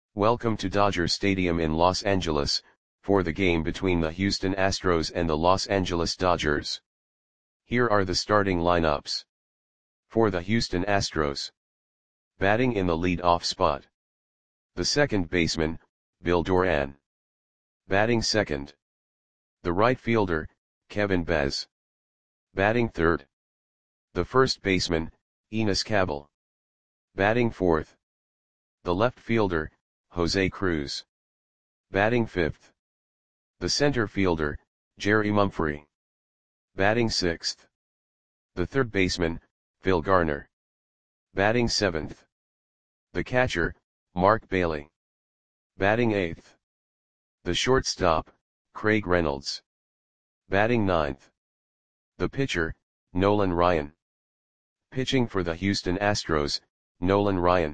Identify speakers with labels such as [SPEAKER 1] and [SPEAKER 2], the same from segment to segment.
[SPEAKER 1] Welcome to Dodger Stadium in Los Angeles, for the game between the Houston Astros and the Los Angeles Dodgers. Here are the starting lineups. For the Houston Astros. Batting in the lead-off spot. The second baseman, Bill Doran. Batting second. The right fielder, Kevin Baz. Batting third. The first baseman, Enos Cabell. Batting fourth. The left fielder, Jose Cruz. Batting fifth. The center fielder, Jerry Mumphrey. Batting sixth. The third baseman, Phil Garner. Batting seventh. The catcher, Mark Bailey. Batting eighth. The shortstop, Craig Reynolds. Batting ninth. The pitcher, Nolan Ryan. Pitching for the Houston Astros, Nolan Ryan.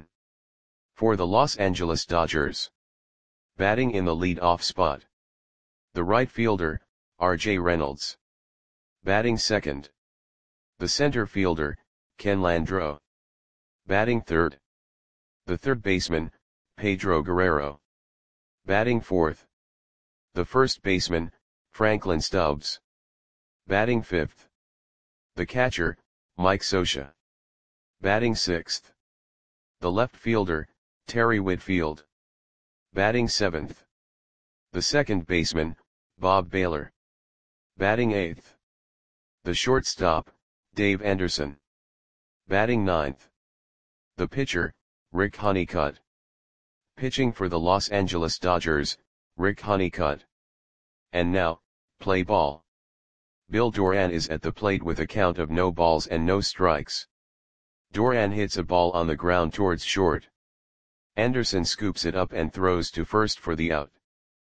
[SPEAKER 1] For the Los Angeles Dodgers. Batting in the lead-off spot. The right fielder, R.J. Reynolds. Batting second. The center fielder, Ken Landreaux. Batting third. The third baseman, Pedro Guerrero. Batting fourth. The first baseman, Franklin Stubbs. Batting fifth. The catcher, Mike Scioscia. Batting sixth. The left fielder, Terry Whitfield. Batting seventh. The second baseman, Bob Baylor. Batting eighth. The shortstop, Dave Anderson. Batting ninth. The pitcher, Rick Honeycutt. Pitching for the Los Angeles Dodgers, Rick Honeycutt. And now, play ball. Bill Doran is at the plate with a count of no balls and no strikes. Doran hits a ball on the ground towards short. Anderson scoops it up and throws to first for the out.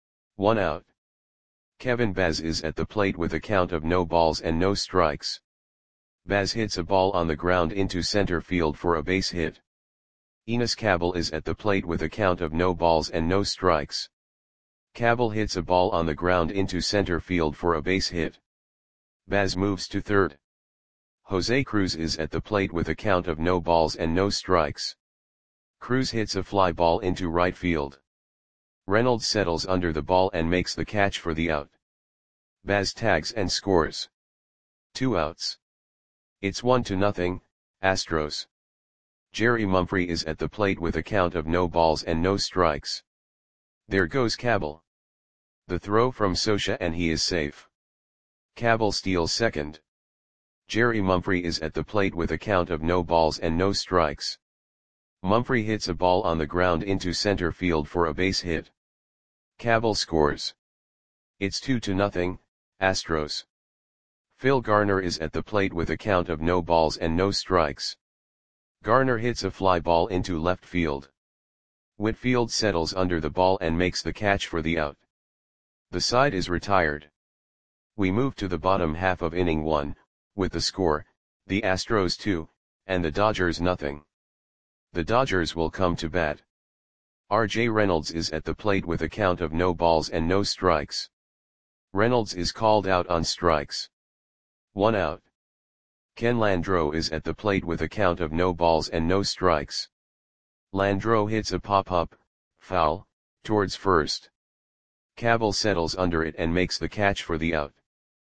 [SPEAKER 1] 1 out. Kevin Baz is at the plate with a count of no balls and no strikes. Baz hits a ball on the ground into center field for a base hit. Enos Cabell is at the plate with a count of no balls and no strikes. Cabell hits a ball on the ground into center field for a base hit. Baz moves to third. Jose Cruz is at the plate with a count of no balls and no strikes. Cruz hits a fly ball into right field. Reynolds settles under the ball and makes the catch for the out. Baz tags and scores. 2 outs. It's 1-0, Astros. Jerry Mumphrey is at the plate with a count of no balls and no strikes. There goes Cabell. The throw from Scioscia and he is safe. Cabell steals second. Jerry Mumphrey is at the plate with a count of no balls and no strikes. Mumphrey hits a ball on the ground into center field for a base hit. Cabell scores. It's 2-0, Astros. Phil Garner is at the plate with a count of no balls and no strikes. Garner hits a fly ball into left field. Whitfield settles under the ball and makes the catch for the out. The side is retired. We move to the bottom half of inning 1, with the score, the Astros 2, and the Dodgers 0. The Dodgers will come to bat. R.J. Reynolds is at the plate with a count of no balls and no strikes. Reynolds is called out on strikes. 1 out. Ken Landreaux is at the plate with a count of no balls and no strikes. Landreaux hits a pop-up, foul, towards first. Cabell settles under it and makes the catch for the out.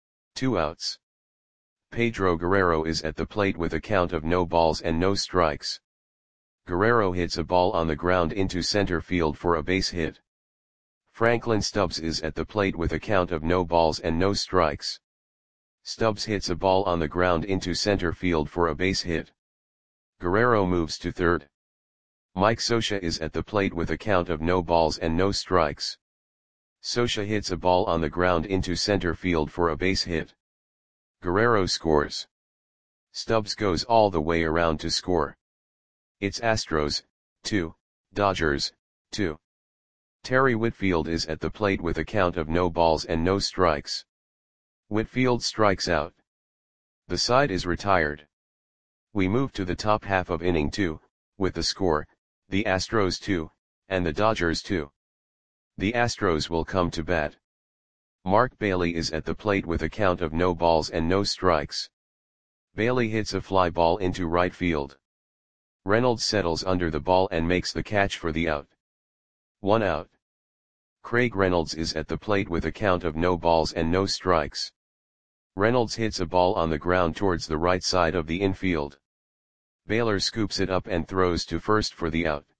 [SPEAKER 1] 2 outs. Pedro Guerrero is at the plate with a count of no balls and no strikes. Guerrero hits a ball on the ground into center field for a base hit. Franklin Stubbs is at the plate with a count of no balls and no strikes. Stubbs hits a ball on the ground into center field for a base hit. Guerrero moves to third. Mike Scioscia is at the plate with a count of no balls and no strikes. Scioscia hits a ball on the ground into center field for a base hit. Guerrero scores. Stubbs goes all the way around to score. It's Astros, 2, Dodgers, 2. Terry Whitfield is at the plate with a count of no balls and no strikes. Whitfield strikes out. The side is retired. We move to the top half of inning 2, with the score, the Astros 2, and the Dodgers 2. The Astros will come to bat. Mark Bailey is at the plate with a count of no balls and no strikes. Bailey hits a fly ball into right field. Reynolds settles under the ball and makes the catch for the out. 1 out. Craig Reynolds is at the plate with a count of no balls and no strikes. Reynolds hits a ball on the ground towards the right side of the infield. Baylor scoops it up and throws to first for the out.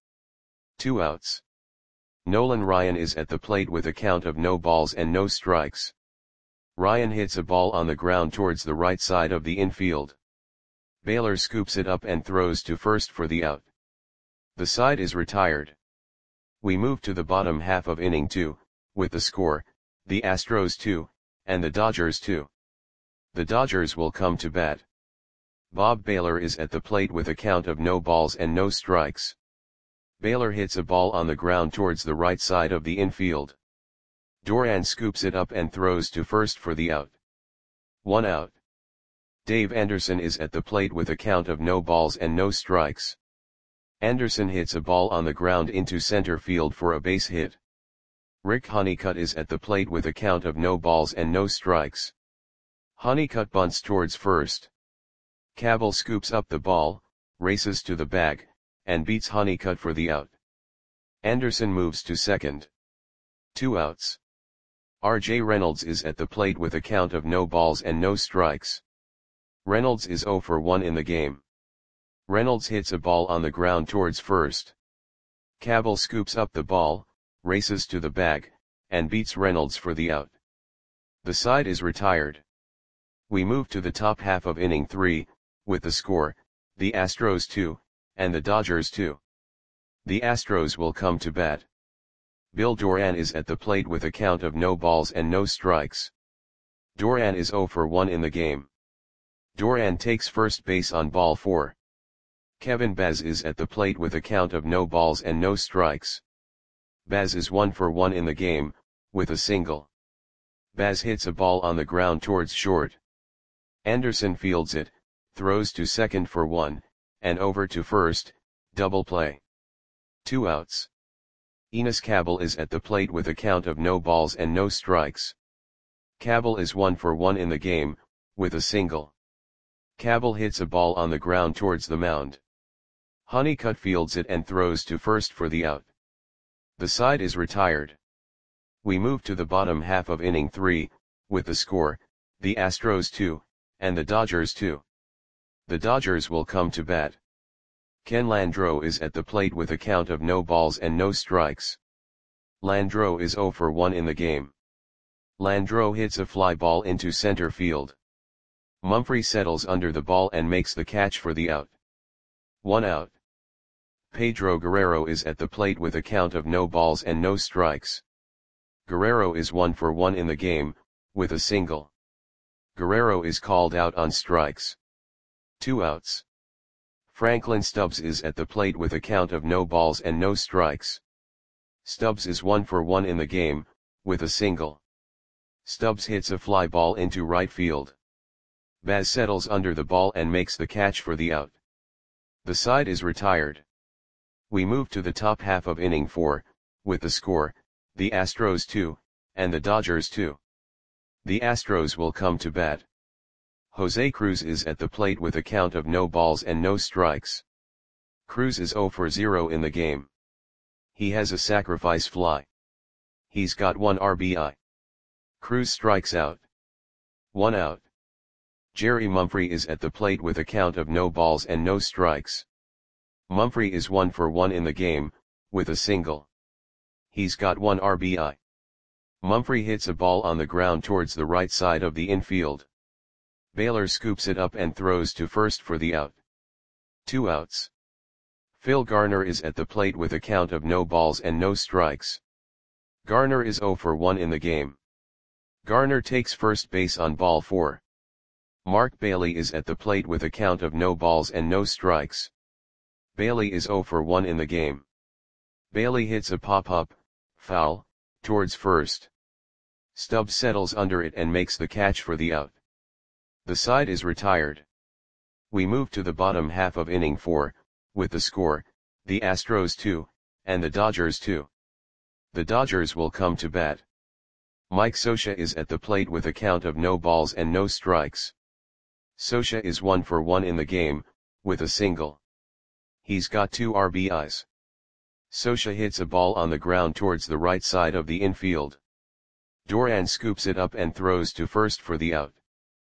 [SPEAKER 1] 2 outs. Nolan Ryan is at the plate with a count of no balls and no strikes. Ryan hits a ball on the ground towards the right side of the infield. Baylor scoops it up and throws to first for the out. The side is retired. We move to the bottom half of inning 2, with the score, the Astros 2, and the Dodgers 2. The Dodgers will come to bat. Bob Baylor is at the plate with a count of no balls and no strikes. Baylor hits a ball on the ground towards the right side of the infield. Doran scoops it up and throws to first for the out. 1 out. Dave Anderson is at the plate with a count of no balls and no strikes. Anderson hits a ball on the ground into center field for a base hit. Rick Honeycutt is at the plate with a count of no balls and no strikes. Honeycutt bunts towards first. Cabell scoops up the ball, races to the bag, and beats Honeycutt for the out. Anderson moves to second. 2 outs. R.J. Reynolds is at the plate with a count of no balls and no strikes. Reynolds is 0 for 1 in the game. Reynolds hits a ball on the ground towards first. Cabell scoops up the ball, races to the bag, and beats Reynolds for the out. The side is retired. We move to the top half of inning 3, with the score, the Astros 2, and the Dodgers 2. The Astros will come to bat. Bill Doran is at the plate with a count of no balls and no strikes. Doran is 0 for 1 in the game. Doran takes first base on ball 4. Kevin Baz is at the plate with a count of no balls and no strikes. Baz is 1 for 1 in the game, with a single. Baz hits a ball on the ground towards short. Anderson fields it, throws to second for 1, and over to first, double play. 2 outs. Enos Cabell is at the plate with a count of no balls and no strikes. Cabell is 1 for 1 in the game, with a single. Cabell hits a ball on the ground towards the mound. Honeycutt fields it and throws to first for the out. The side is retired. We move to the bottom half of inning 3, with the score, the Astros 2, and the Dodgers 2. The Dodgers will come to bat. Ken Landreau is at the plate with a count of no balls and no strikes. Landreau is 0 for 1 in the game. Landreau hits a fly ball into center field. Mumphrey settles under the ball and makes the catch for the out. 1 out. Pedro Guerrero is at the plate with a count of no balls and no strikes. Guerrero is 1 for 1 in the game, with a single. Guerrero is called out on strikes. 2 outs. Franklin Stubbs is at the plate with a count of no balls and no strikes. Stubbs is 1 for 1 in the game, with a single. Stubbs hits a fly ball into right field. Baz settles under the ball and makes the catch for the out. The side is retired. We move to the top half of inning 4, with the score, the Astros 2, and the Dodgers 2. The Astros will come to bat. Jose Cruz is at the plate with a count of no balls and no strikes. Cruz is 0 for 0 in the game. He has a sacrifice fly. He's got 1 RBI. Cruz strikes out. 1 out. Jerry Mumphrey is at the plate with a count of no balls and no strikes. Mumphrey is 1 for 1 in the game, with a single. He's got 1 RBI. Mumphrey hits a ball on the ground towards the right side of the infield. Baylor scoops it up and throws to first for the out. 2 outs. Phil Garner is at the plate with a count of no balls and no strikes. Garner is 0 for 1 in the game. Garner takes first base on ball 4. Mark Bailey is at the plate with a count of no balls and no strikes. Bailey is 0 for 1 in the game. Bailey hits a pop-up, foul, towards first. Stubbs settles under it and makes the catch for the out. The side is retired. We move to the bottom half of inning 4, with the score, the Astros 2, and the Dodgers 2. The Dodgers will come to bat. Mike Scioscia is at the plate with a count of no balls and no strikes. Scioscia is 1 for 1 in the game, with a single. He's got 2 RBIs. Socha hits a ball on the ground towards the right side of the infield. Doran scoops it up and throws to first for the out.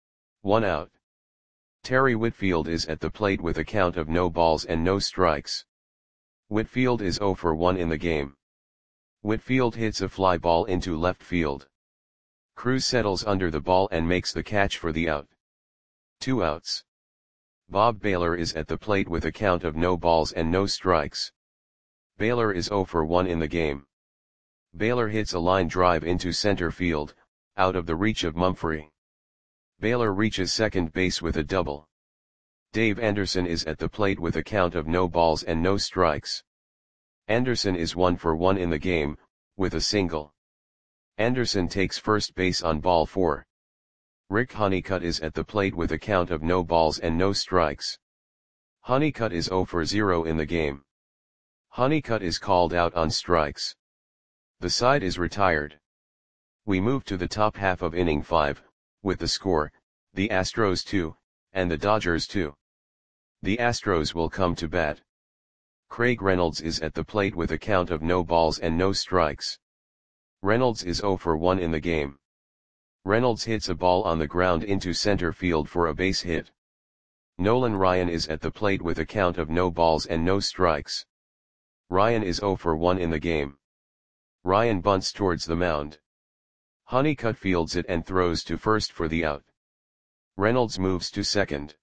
[SPEAKER 1] 1 out. Terry Whitfield is at the plate with a count of no balls and no strikes. Whitfield is 0 for 1 in the game. Whitfield hits a fly ball into left field. Cruz settles under the ball and makes the catch for the out. 2 outs. Bob Baylor is at the plate with a count of no balls and no strikes. Baylor is 0 for 1 in the game. Baylor hits a line drive into center field, out of the reach of Mumphrey. Baylor reaches second base with a double. Dave Anderson is at the plate with a count of no balls and no strikes. Anderson is 1 for 1 in the game, with a single. Anderson takes first base on ball 4. Rick Honeycutt is at the plate with a count of no balls and no strikes. Honeycutt is 0 for 0 in the game. Honeycutt is called out on strikes. The side is retired. We move to the top half of inning 5, with the score, the Astros 2, and the Dodgers 2. The Astros will come to bat. Craig Reynolds is at the plate with a count of no balls and no strikes. Reynolds is 0 for 1 in the game. Reynolds hits a ball on the ground into center field for a base hit. Nolan Ryan is at the plate with a count of no balls and no strikes. Ryan is 0 for 1 in the game. Ryan bunts towards the mound. Honeycutt fields it and throws to first for the out. Reynolds moves to second.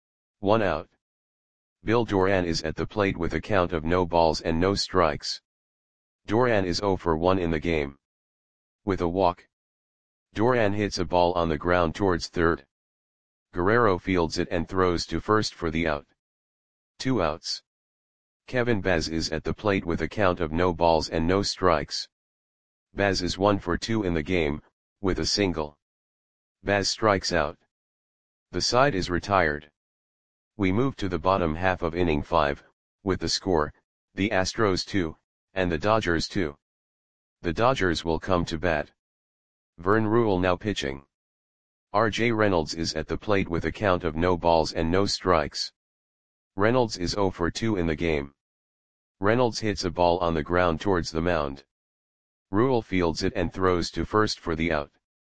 [SPEAKER 1] 1 out. Bill Doran is at the plate with a count of no balls and no strikes. Doran is 0 for 1 in the game. With a walk. Doran hits a ball on the ground towards third. Guerrero fields it and throws to first for the out. 2 outs. Kevin Baz is at the plate with a count of no balls and no strikes. Baz is 1 for 2 in the game, with a single. Baz strikes out. The side is retired. We move to the bottom half of inning 5, with the score, the Astros 2, and the Dodgers 2. The Dodgers will come to bat. Vern Ruhle now pitching. R.J. Reynolds is at the plate with a count of no balls and no strikes. Reynolds is 0 for 2 in the game. Reynolds hits a ball on the ground towards the mound. Ruhle fields it and throws to first for the out.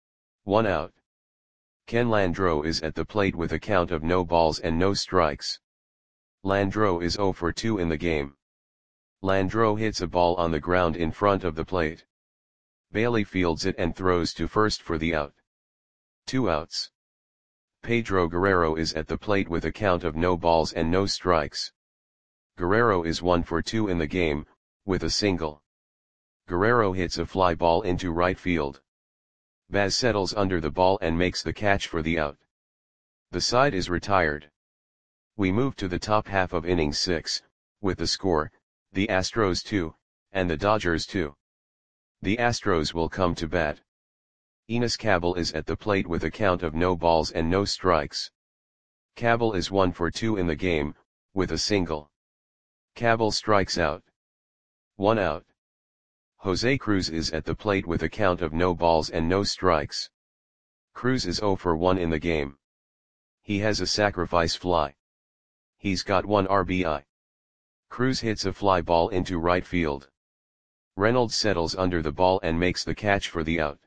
[SPEAKER 1] 1 out. Ken Landreau is at the plate with a count of no balls and no strikes. Landreau is 0 for 2 in the game. Landreau hits a ball on the ground in front of the plate. Bailey fields it and throws to first for the out. 2 outs. Pedro Guerrero is at the plate with a count of no balls and no strikes. Guerrero is 1 for 2 in the game, with a single. Guerrero hits a fly ball into right field. Baz settles under the ball and makes the catch for the out. The side is retired. We move to the top half of inning 6, with the score, the Astros 2, and the Dodgers 2. The Astros will come to bat. Enos Cabell is at the plate with a count of no balls and no strikes. Cabell is 1 for 2 in the game, with a single. Cabell strikes out. 1 out. Jose Cruz is at the plate with a count of no balls and no strikes. Cruz is 0 for 1 in the game. He has a sacrifice fly. He's got 1 RBI. Cruz hits a fly ball into right field. Reynolds settles under the ball and makes the catch for the out.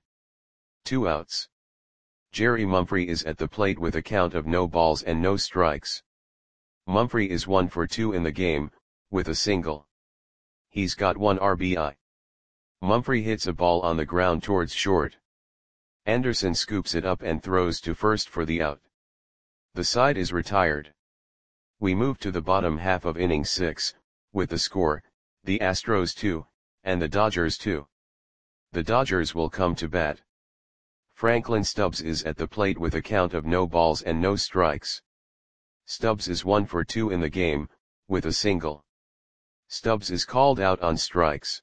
[SPEAKER 1] 2 outs. Jerry Mumphrey is at the plate with a count of no balls and no strikes. Mumphrey is 1 for 2 in the game, with a single. He's got 1 RBI. Mumphrey hits a ball on the ground towards short. Anderson scoops it up and throws to first for the out. The side is retired. We move to the bottom half of inning 6, with the score, the Astros 2, and the Dodgers 2. The Dodgers will come to bat. Franklin Stubbs is at the plate with a count of no balls and no strikes. Stubbs is 1 for 2 in the game, with a single. Stubbs is called out on strikes.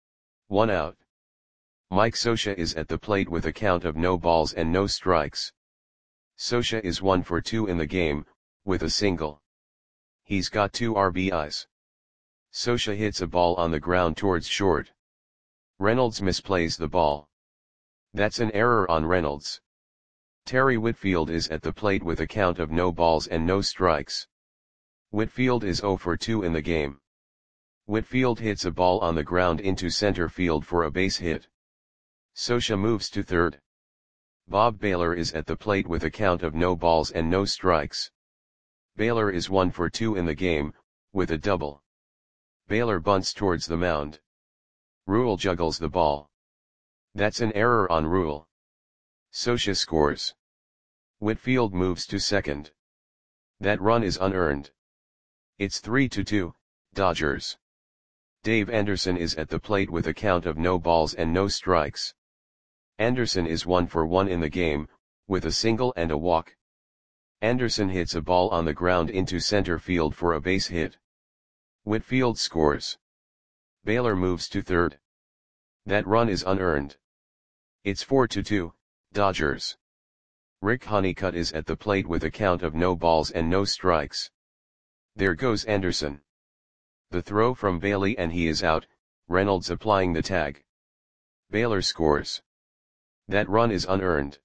[SPEAKER 1] 1 out. Mike Scioscia is at the plate with a count of no balls and no strikes. Scioscia is 1 for 2 in the game, with a single. He's got 2 RBIs. Scioscia hits a ball on the ground towards short. Reynolds misplays the ball. That's an error on Reynolds. Terry Whitfield is at the plate with a count of no balls and no strikes. Whitfield is 0 for 2 in the game. Whitfield hits a ball on the ground into center field for a base hit. Scioscia moves to third. Bob Baylor is at the plate with a count of no balls and no strikes. Baylor is 1 for 2 in the game, with a double. Baylor bunts towards the mound. Rule juggles the ball. That's an error on Rule. Scioscia scores. Whitfield moves to second. That run is unearned. It's 3-2, Dodgers. Dave Anderson is at the plate with a count of no balls and no strikes. Anderson is 1 for 1 in the game, with a single and a walk. Anderson hits a ball on the ground into center field for a base hit. Whitfield scores. Baylor moves to third. That run is unearned. It's 4-2, Dodgers. Rick Honeycutt is at the plate with a count of no balls and no strikes. There goes Anderson. The throw from Bailey and he is out, Reynolds applying the tag. Baylor scores. That run is unearned.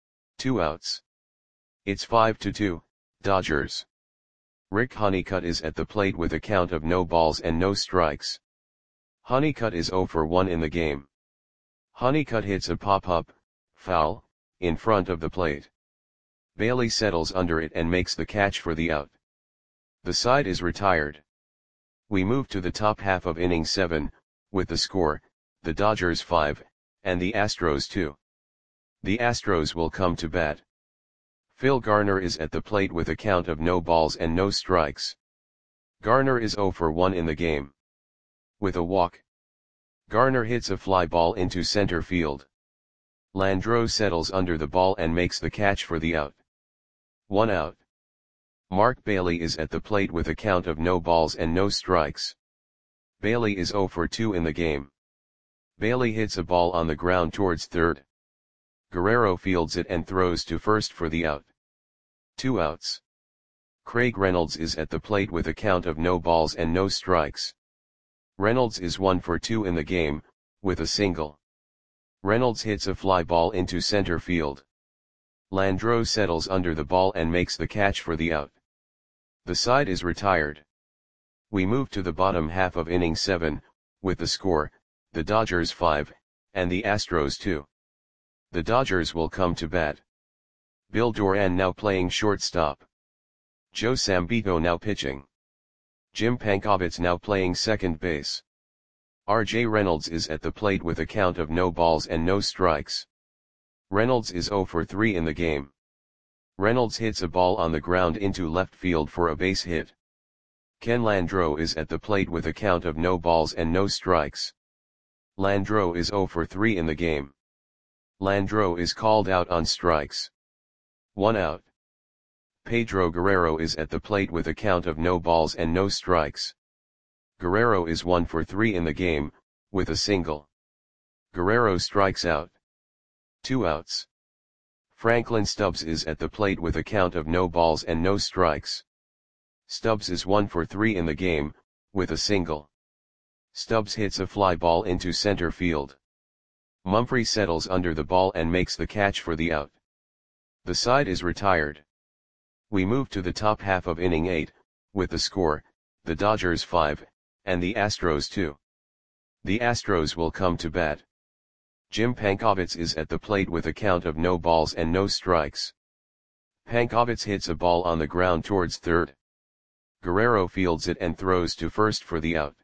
[SPEAKER 1] 2 outs. It's 5-2, Dodgers. Rick Honeycutt is at the plate with a count of no balls and no strikes. Honeycutt is 0 for 1 in the game. Honeycutt hits a pop-up, foul, in front of the plate. Bailey settles under it and makes the catch for the out. The side is retired. We move to the top half of inning 7, with the score, the Dodgers 5, and the Astros 2. The Astros will come to bat. Phil Garner is at the plate with a count of no balls and no strikes. Garner is 0 for 1 in the game. With a walk. Garner hits a fly ball into center field. Landreaux settles under the ball and makes the catch for the out. 1 out. Mark Bailey is at the plate with a count of no balls and no strikes. Bailey is 0 for 2 in the game. Bailey hits a ball on the ground towards third. Guerrero fields it and throws to first for the out. 2 outs. Craig Reynolds is at the plate with a count of no balls and no strikes. Reynolds is 1 for 2 in the game, with a single. Reynolds hits a fly ball into center field. Landreaux settles under the ball and makes the catch for the out. The side is retired. We move to the bottom half of inning 7, with the score, the Dodgers 5, and the Astros 2. The Dodgers will come to bat. Bill Doran now playing shortstop. Joe Sambito now pitching. Jim Pankovitz now playing second base. R.J. Reynolds is at the plate with a count of no balls and no strikes. Reynolds is 0 for 3 in the game. Reynolds hits a ball on the ground into left field for a base hit. Ken Landreaux is at the plate with a count of no balls and no strikes. Landreaux is 0 for 3 in the game. Landreaux is called out on strikes. 1 out. Pedro Guerrero is at the plate with a count of no balls and no strikes. Guerrero is 1 for 3 in the game, with a single. Guerrero strikes out. 2 outs. Franklin Stubbs is at the plate with a count of no balls and no strikes. Stubbs is 1 for 3 in the game, with a single. Stubbs hits a fly ball into center field. Mumphrey settles under the ball and makes the catch for the out. The side is retired. We move to the top half of inning 8, with the score, the Dodgers 5, and the Astros 2. The Astros will come to bat. Jim Pankovitz is at the plate with a count of no balls and no strikes. Pankovitz hits a ball on the ground towards third. Guerrero fields it and throws to first for the out.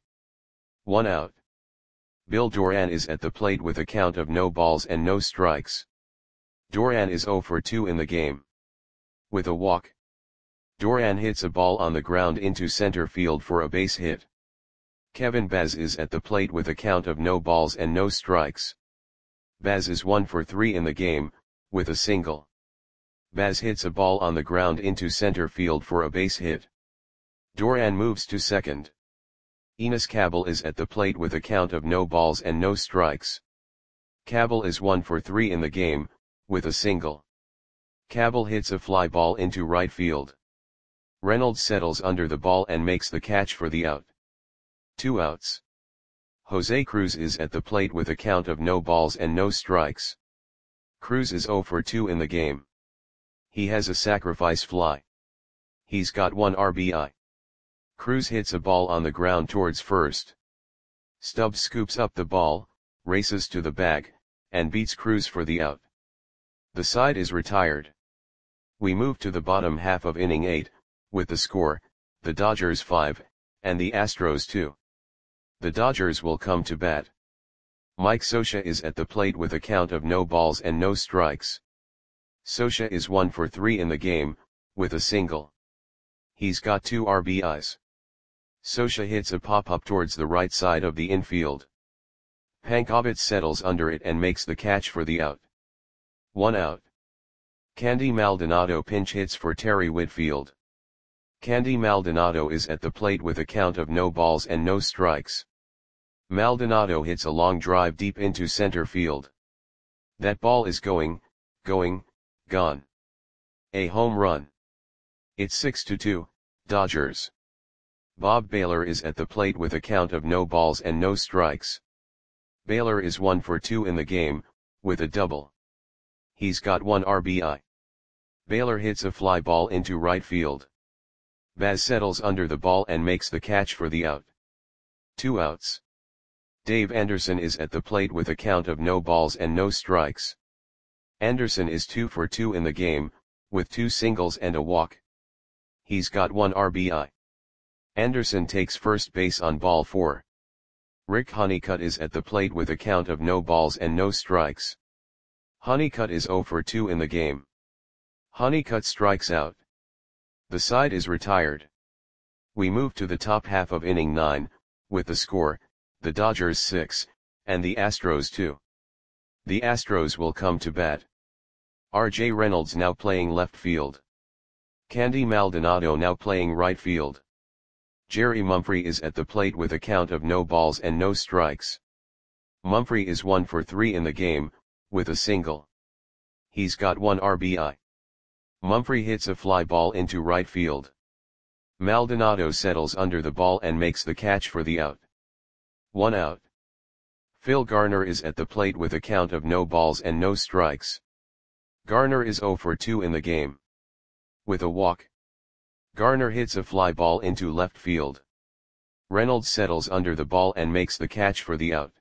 [SPEAKER 1] 1 out. Bill Doran is at the plate with a count of no balls and no strikes. Doran is 0 for 2 in the game. With a walk. Doran hits a ball on the ground into center field for a base hit. Kevin Baz is at the plate with a count of no balls and no strikes. Baz is 1 for 3 in the game, with a single. Baz hits a ball on the ground into center field for a base hit. Doran moves to second. Enos Cabell is at the plate with a count of no balls and no strikes. Cabell is 1 for 3 in the game, with a single. Cabell hits a fly ball into right field. Reynolds settles under the ball and makes the catch for the out. 2 outs. Jose Cruz is at the plate with a count of no balls and no strikes. Cruz is 0 for 2 in the game. He has a sacrifice fly. He's got 1 RBI. Cruz hits a ball on the ground towards first. Stubbs scoops up the ball, races to the bag, and beats Cruz for the out. The side is retired. We move to the bottom half of inning 8, with the score, the Dodgers 5, and the Astros 2. The Dodgers will come to bat. Mike Scioscia is at the plate with a count of no balls and no strikes. Scioscia is 1 for 3 in the game, with a single. He's got 2 RBIs. Scioscia hits a pop-up towards the right side of the infield. Pankovic settles under it and makes the catch for the out. 1 out. Candy Maldonado pinch hits for Terry Whitfield. Candy Maldonado is at the plate with a count of no balls and no strikes. Maldonado hits a long drive deep into center field. That ball is gone. A home run. It's 6-2, Dodgers. Bob Baylor is at the plate with a count of no balls and no strikes. Baylor is 1 for 2 in the game, with a double. He's got 1 RBI. Baylor hits a fly ball into right field. Baz settles under the ball and makes the catch for the out. 2 outs. Dave Anderson is at the plate with a count of no balls and no strikes. Anderson is 2 for 2 in the game, with 2 singles and a walk. He's got 1 RBI. Anderson takes first base on ball 4. Rick Honeycutt is at the plate with a count of no balls and no strikes. Honeycutt is 0 for 2 in the game. Honeycutt strikes out. The side is retired. We move to the top half of inning 9, with the score, the Dodgers 6, and the Astros 2. The Astros will come to bat. R.J. Reynolds now playing left field. Candy Maldonado now playing right field. Jerry Mumphrey is at the plate with a count of no balls and no strikes. Mumphrey is 1 for 3 in the game, with a single. He's got 1 RBI. Mumphrey hits a fly ball into right field. Maldonado settles under the ball and makes the catch for the out. 1 out. Phil Garner is at the plate with a count of no balls and no strikes. Garner is 0 for 2 in the game. With a walk. Garner hits a fly ball into left field. Reynolds settles under the ball and makes the catch for the out.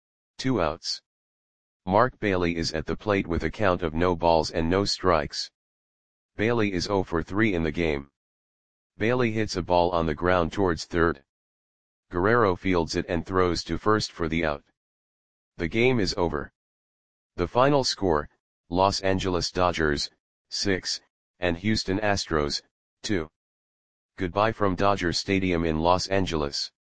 [SPEAKER 1] 2 outs. Mark Bailey is at the plate with a count of no balls and no strikes. Bailey is 0 for 3 in the game. Bailey hits a ball on the ground towards third. Guerrero fields it and throws to first for the out. The game is over. The final score, Los Angeles Dodgers, 6, and Houston Astros, 2. Goodbye from Dodger Stadium in Los Angeles.